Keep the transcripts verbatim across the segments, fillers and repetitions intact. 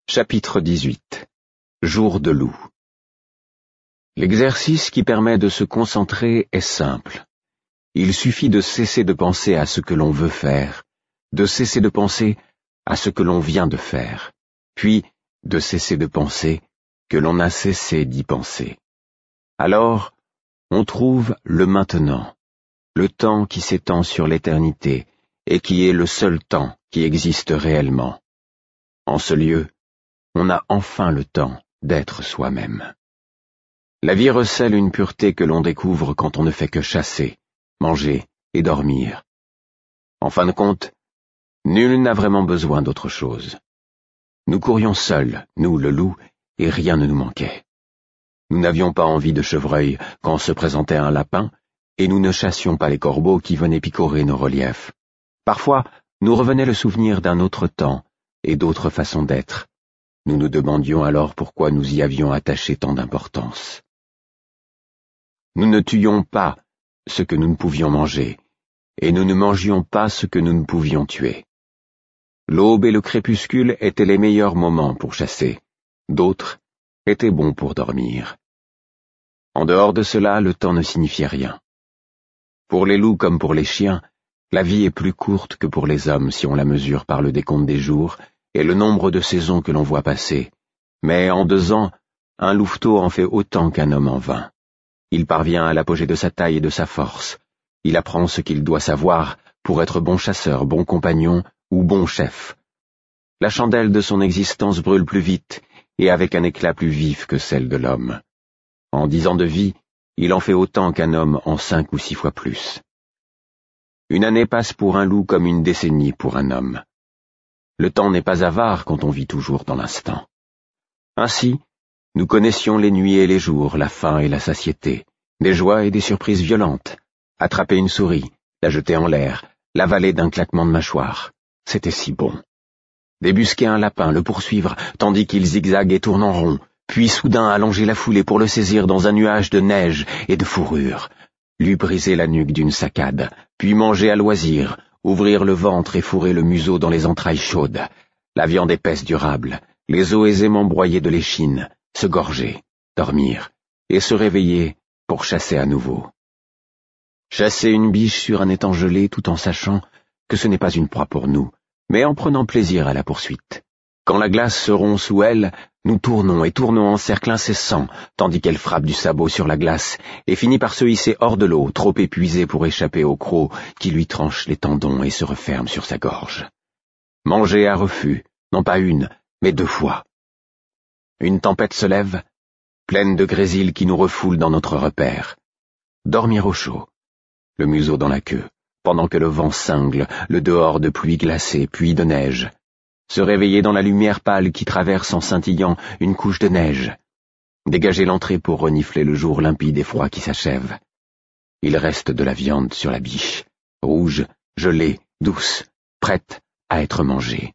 Chapitre dix-huit. Jour de loup. L'exercice qui permet de se concentrer est simple. Il suffit de cesser de penser à ce que l'on veut faire, de cesser de penser à ce que l'on vient de faire, puis de cesser de penser que l'on a cessé d'y penser. Alors, on trouve le maintenant, le temps qui s'étend sur l'éternité et qui est le seul temps qui existe réellement. En ce lieu, on a enfin le temps d'être soi-même. La vie recèle une pureté que l'on découvre quand on ne fait que chasser, manger et dormir. En fin de compte, nul n'a vraiment besoin d'autre chose. Nous courions seuls, nous le loup, et rien ne nous manquait. Nous n'avions pas envie de chevreuil quand se présentait un lapin, et nous ne chassions pas les corbeaux qui venaient picorer nos reliefs. Parfois, nous revenait le souvenir d'un autre temps et d'autres façons d'être. Nous nous demandions alors pourquoi nous y avions attaché tant d'importance. Nous ne tuions pas ce que nous ne pouvions manger, et nous ne mangions pas ce que nous ne pouvions tuer. L'aube et le crépuscule étaient les meilleurs moments pour chasser, d'autres étaient bons pour dormir. En dehors de cela, le temps ne signifiait rien. Pour les loups comme pour les chiens, la vie est plus courte que pour les hommes si on la mesure par le décompte des jours et le nombre de saisons que l'on voit passer. Mais en deux ans, un louveteau en fait autant qu'un homme en vingt. Il parvient à l'apogée de sa taille et de sa force. Il apprend ce qu'il doit savoir pour être bon chasseur, bon compagnon ou bon chef. La chandelle de son existence brûle plus vite et avec un éclat plus vif que celle de l'homme. En dix ans de vie, il en fait autant qu'un homme en cinq ou six fois plus. Une année passe pour un loup comme une décennie pour un homme. Le temps n'est pas avare quand on vit toujours dans l'instant. Ainsi, nous connaissions les nuits et les jours, la faim et la satiété, des joies et des surprises violentes. Attraper une souris, la jeter en l'air, l'avaler d'un claquement de mâchoire. C'était si bon. Débusquer un lapin, le poursuivre, tandis qu'il zigzague et tourne en rond, puis soudain allonger la foulée pour le saisir dans un nuage de neige et de fourrure. Lui briser la nuque d'une saccade, puis manger à loisir, ouvrir le ventre et fourrer le museau dans les entrailles chaudes, la viande épaisse durable, les os aisément broyés de l'échine, se gorger, dormir, et se réveiller pour chasser à nouveau. Chasser une biche sur un étang gelé tout en sachant que ce n'est pas une proie pour nous, mais en prenant plaisir à la poursuite. Quand la glace se rompt sous elle, nous tournons et tournons en cercle incessant, tandis qu'elle frappe du sabot sur la glace et finit par se hisser hors de l'eau, trop épuisée pour échapper au croc qui lui tranche les tendons et se referme sur sa gorge. Manger à refus, non pas une, mais deux fois. Une tempête se lève, pleine de grésil qui nous refoule dans notre repère. Dormir au chaud, le museau dans la queue, pendant que le vent cingle, le dehors de pluie glacée, puis de neige. Se réveiller dans la lumière pâle qui traverse en scintillant une couche de neige. Dégager l'entrée pour renifler le jour limpide et froid qui s'achève. Il reste de la viande sur la biche, rouge, gelée, douce, prête à être mangée.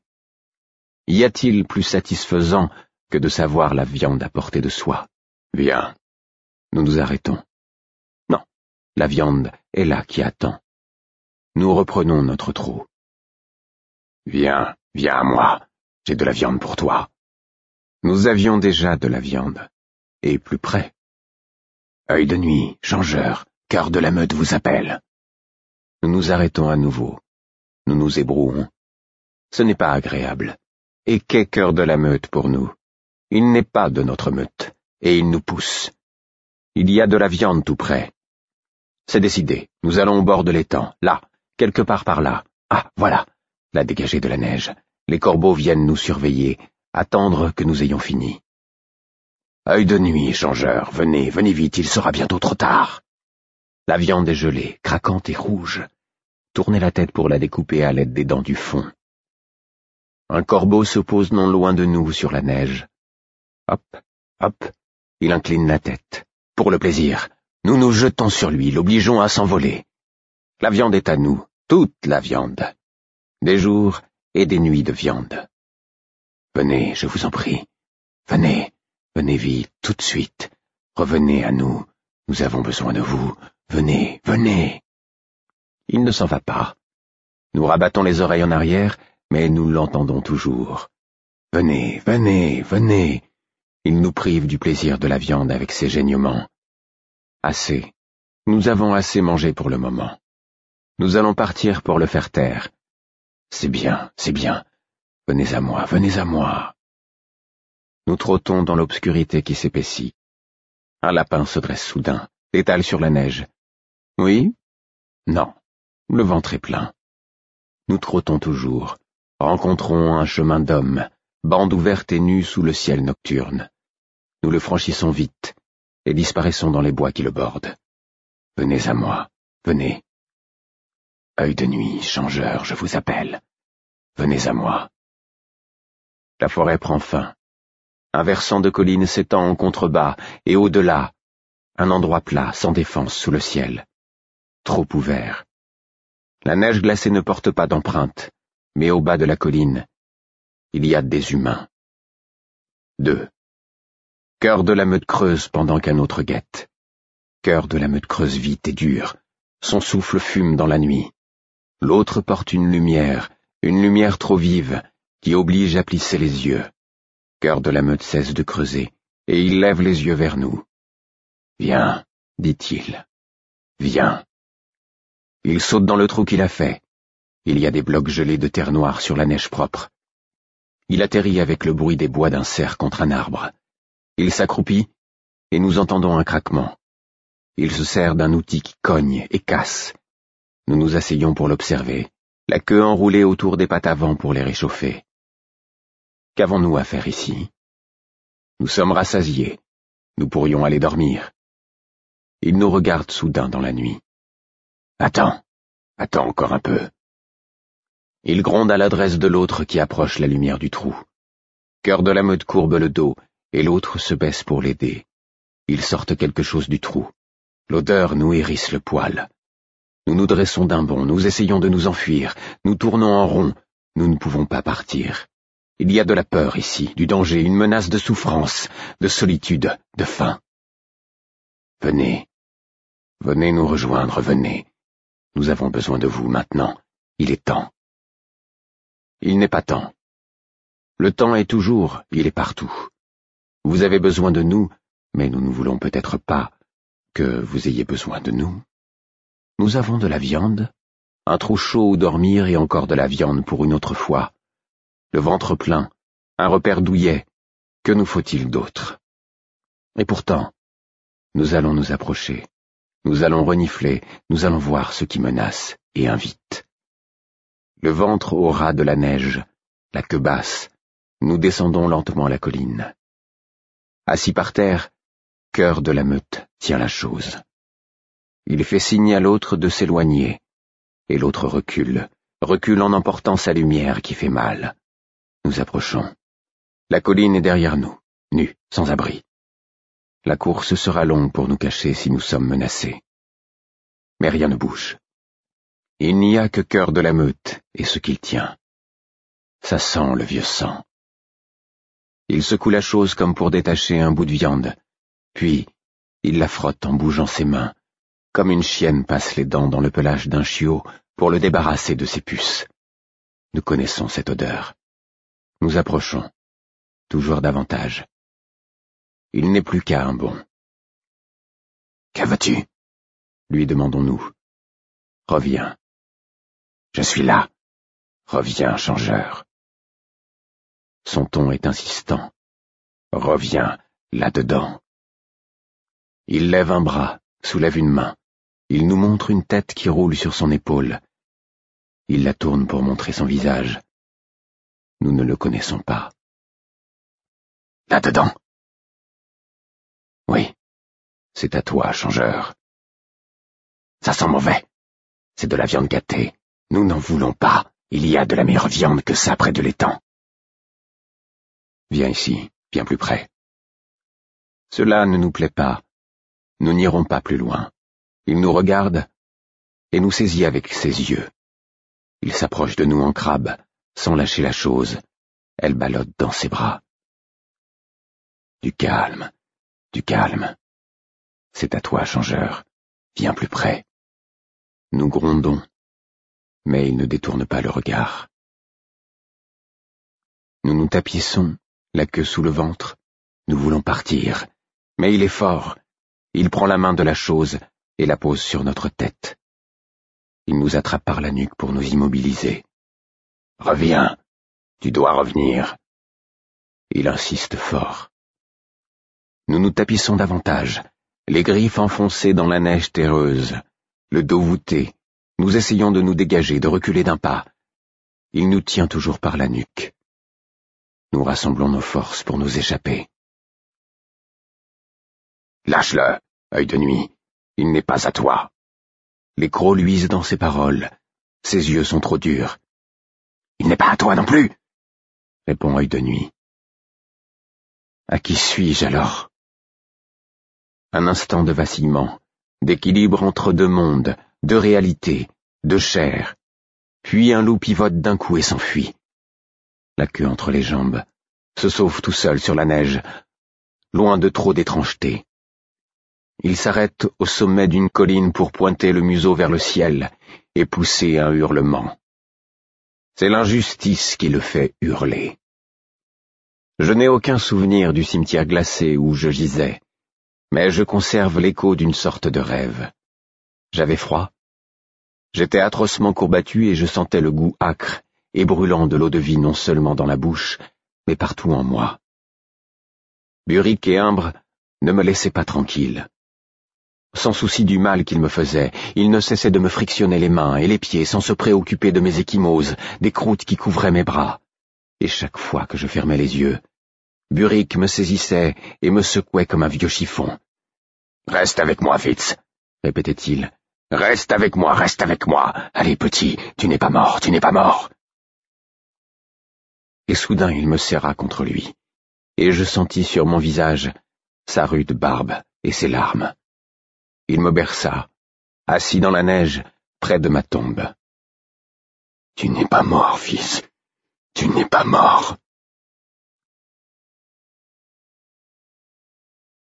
Y a-t-il plus satisfaisant que de savoir la viande à portée de soi? Viens, nous nous arrêtons. Non, la viande est là qui attend. Nous reprenons notre trot. Viens, viens à moi, j'ai de la viande pour toi. Nous avions déjà de la viande, et plus près. Œil de nuit, changeur, cœur de la meute vous appelle. Nous nous arrêtons à nouveau. Nous nous ébrouons. Ce n'est pas agréable. Et qu'est cœur de la meute pour nous? Il n'est pas de notre meute, et il nous pousse. Il y a de la viande tout près. C'est décidé, nous allons au bord de l'étang, là, quelque part par là. Ah, voilà, la dégagée de la neige. Les corbeaux viennent nous surveiller, attendre que nous ayons fini. Œil de nuit, changeur, venez, venez vite, il sera bientôt trop tard. La viande est gelée, craquante et rouge. Tournez la tête pour la découper à l'aide des dents du fond. Un corbeau se pose non loin de nous sur la neige. Hop, hop, il incline la tête. Pour le plaisir, nous nous jetons sur lui, l'obligeons à s'envoler. La viande est à nous, toute la viande. Des jours et des nuits de viande. Venez, je vous en prie. Venez, venez vite, tout de suite. Revenez à nous, nous avons besoin de vous. Venez, venez. Il ne s'en va pas. Nous rabattons les oreilles en arrière, mais nous l'entendons toujours. Venez, venez, venez. Il nous prive du plaisir de la viande avec ses geignements. Assez. Nous avons assez mangé pour le moment. Nous allons partir pour le faire taire. C'est bien, c'est bien. Venez à moi, venez à moi. Nous trottons dans l'obscurité qui s'épaissit. Un lapin se dresse soudain, étale sur la neige. Oui? Non. Le ventre est plein. Nous trottons toujours. Rencontrons un chemin d'homme, bande ouverte et nue sous le ciel nocturne. Nous le franchissons vite et disparaissons dans les bois qui le bordent. Venez à moi, venez. Œil de nuit, changeur, je vous appelle. Venez à moi. La forêt prend fin. Un versant de colline s'étend en contrebas, et au-delà, un endroit plat, sans défense, sous le ciel. Trop ouvert. La neige glacée ne porte pas d'empreinte, mais au bas de la colline, il y a des humains. Deux. Cœur de la meute creuse pendant qu'un autre guette. Cœur de la meute creuse vite et dur. Son souffle fume dans la nuit. L'autre porte une lumière, une lumière trop vive, qui oblige à plisser les yeux. Cœur de la meute cesse de creuser, et il lève les yeux vers nous. Viens, dit-il. Viens. Il saute dans le trou qu'il a fait. Il y a des blocs gelés de terre noire sur la neige propre. Il atterrit avec le bruit des bois d'un cerf contre un arbre. Il s'accroupit, et nous entendons un craquement. Il se sert d'un outil qui cogne et casse. Nous nous asseyons pour l'observer, la queue enroulée autour des pattes avant pour les réchauffer. Qu'avons-nous à faire ici? Nous sommes rassasiés. Nous pourrions aller dormir. Il nous regarde soudain dans la nuit. Attends, attends encore un peu. Il gronde à l'adresse de l'autre qui approche la lumière du trou. Cœur de la meute courbe le dos, et l'autre se baisse pour l'aider. Ils sortent quelque chose du trou. L'odeur nous hérisse le poil. Nous nous dressons d'un bond, nous essayons de nous enfuir, nous tournons en rond, nous ne pouvons pas partir. Il y a de la peur ici, du danger, une menace de souffrance, de solitude, de faim. Venez, venez nous rejoindre, venez. Nous avons besoin de vous maintenant, il est temps. Il n'est pas temps. Le temps est toujours, il est partout. Vous avez besoin de nous, mais nous ne voulons peut-être pas que vous ayez besoin de nous. Nous avons de la viande, un trou chaud où dormir et encore de la viande pour une autre fois. Le ventre plein, un repère douillet, que nous faut-il d'autre? Et pourtant, nous allons nous approcher, nous allons renifler, nous allons voir ce qui menace et invite. Le ventre au ras de la neige, la queue basse, nous descendons lentement la colline. Assis par terre, Cœur de la meute tient la chose. Il fait signe à l'autre de s'éloigner, et l'autre recule, recule en emportant sa lumière qui fait mal. Nous approchons. La colline est derrière nous, nue, sans abri. La course sera longue pour nous cacher si nous sommes menacés. Mais rien ne bouge. Il n'y a que Cœur de la meute et ce qu'il tient. Ça sent le vieux sang. Il secoue la chose comme pour détacher un bout de viande, puis il la frotte en bougeant ses mains, comme une chienne passe les dents dans le pelage d'un chiot pour le débarrasser de ses puces. Nous connaissons cette odeur. Nous approchons, toujours davantage. Il n'est plus qu'à un bond. « Que veux-tu » lui demandons-nous. « Reviens. »« Je suis là. Reviens, changeur. » Son ton est insistant. « Reviens, là-dedans. » Il lève un bras, soulève une main. Il nous montre une tête qui roule sur son épaule. Il la tourne pour montrer son visage. Nous ne le connaissons pas. « Là-dedans. » « Oui, c'est à toi, changeur. »« Ça sent mauvais. C'est de la viande gâtée. Nous n'en voulons pas. Il y a de la meilleure viande que ça près de l'étang. »« Viens ici, viens plus près. » Cela ne nous plaît pas. Nous n'irons pas plus loin. Il nous regarde et nous saisit avec ses yeux. Il s'approche de nous en crabe, sans lâcher la chose. Elle ballotte dans ses bras. Du calme, du calme. C'est à toi, changeur. Viens plus près. Nous grondons, mais il ne détourne pas le regard. Nous nous tapissons, la queue sous le ventre. Nous voulons partir. Mais il est fort. Il prend la main de la chose et la pose sur notre tête. Il nous attrape par la nuque pour nous immobiliser. « Reviens, tu dois revenir. » Il insiste fort. Nous nous tapissons davantage, les griffes enfoncées dans la neige terreuse, le dos voûté. Nous essayons de nous dégager, de reculer d'un pas. Il nous tient toujours par la nuque. Nous rassemblons nos forces pour nous échapper. « Lâche-le, œil de nuit, il n'est pas à toi. » Les crocs luisent dans ses paroles. Ses yeux sont trop durs. « Il n'est pas à toi non plus !» répond œil de nuit. À qui suis-je alors? Un instant de vacillement, d'équilibre entre deux mondes, deux réalités, deux chairs. Puis un loup pivote d'un coup et s'enfuit. La queue entre les jambes, se sauve tout seul sur la neige, loin de trop d'étrangeté. Il s'arrête au sommet d'une colline pour pointer le museau vers le ciel et pousser un hurlement. C'est l'injustice qui le fait hurler. Je n'ai aucun souvenir du cimetière glacé où je gisais, mais je conserve l'écho d'une sorte de rêve. J'avais froid. J'étais atrocement courbattu et je sentais le goût âcre et brûlant de l'eau-de-vie non seulement dans la bouche, mais partout en moi. Burick et Imbre ne me laissaient pas tranquille. Sans souci du mal qu'il me faisait, il ne cessait de me frictionner les mains et les pieds sans se préoccuper de mes ecchymoses, des croûtes qui couvraient mes bras. Et chaque fois que je fermais les yeux, Burick me saisissait et me secouait comme un vieux chiffon. « Reste avec moi, Fitz, » répétait-il. « Reste avec moi, reste avec moi. Allez, petit, tu n'es pas mort, tu n'es pas mort. » Et soudain il me serra contre lui, et je sentis sur mon visage sa rude barbe et ses larmes. Il me berça, assis dans la neige, près de ma tombe. « Tu n'es pas mort, fils, tu n'es pas mort. »